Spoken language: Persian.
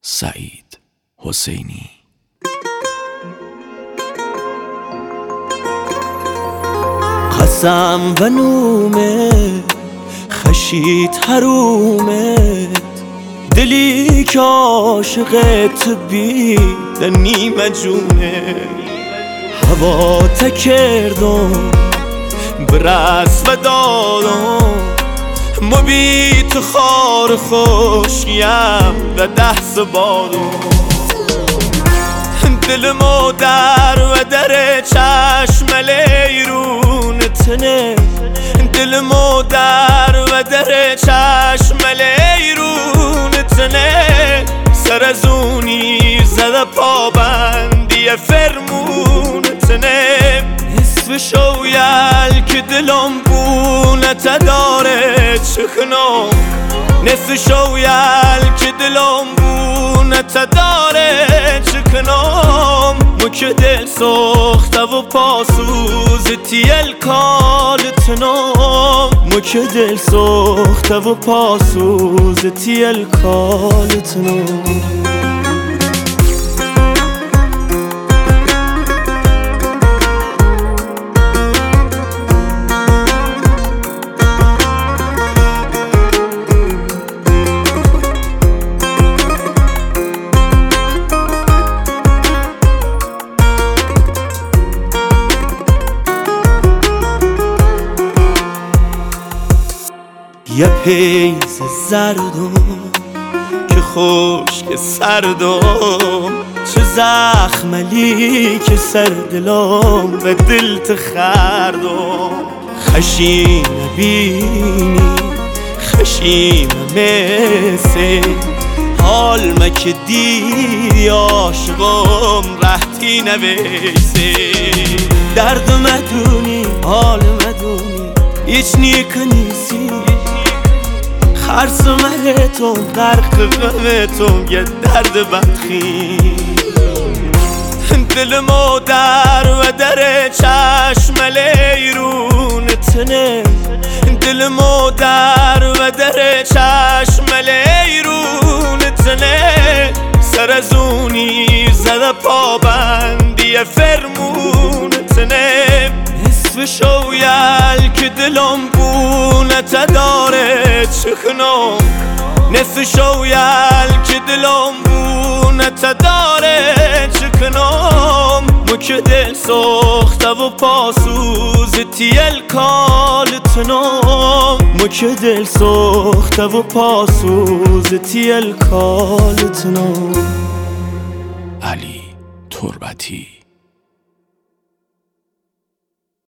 سعید حسینی. قسم و نومت خشید حرومت، دلی که عاشقت بی نیمه جونه. هوا تکردم برس و دادم، ما بی تو خار خوشیم و دست بادم. دل مادر و در چشم لیرونتنه، دل مادر و در چشم لیرونتنه. سر از اونی زده پابندی فرمونتنه. نصف شویل که دلم بونت داره چکنم، نصف شویل که دلم بونت داره چکنم. مو که دل سخته و پاسوز تیل کالتنم، مو که دل سخته و پاسوز تیل کالتنم. یه پیز زردم که خشک سردم، چه زخملی که سر دلم و دلت خردم. خشیم بینی خشیم مثل حال ما که دیدی عاشقم رهتی نویسه. درد مدونی حال مدونی هیچ نیک نیستی، خرس مرتم غرق غمتم یه درد بدخی. دل مادر و در چشم لیرونتنه، دل مادر و در چشم لیرونتنه. سر از اونی زده پابندی فرمونتنه. نصف شویل که دلم بونت داره چکنم، نصف شویل که دلم بونت داره چکنم. مو که دل سخته و پاسوز تیل کالتنم، مو که دل سخته و پاسوز تیل کالتنم. علی تربتی.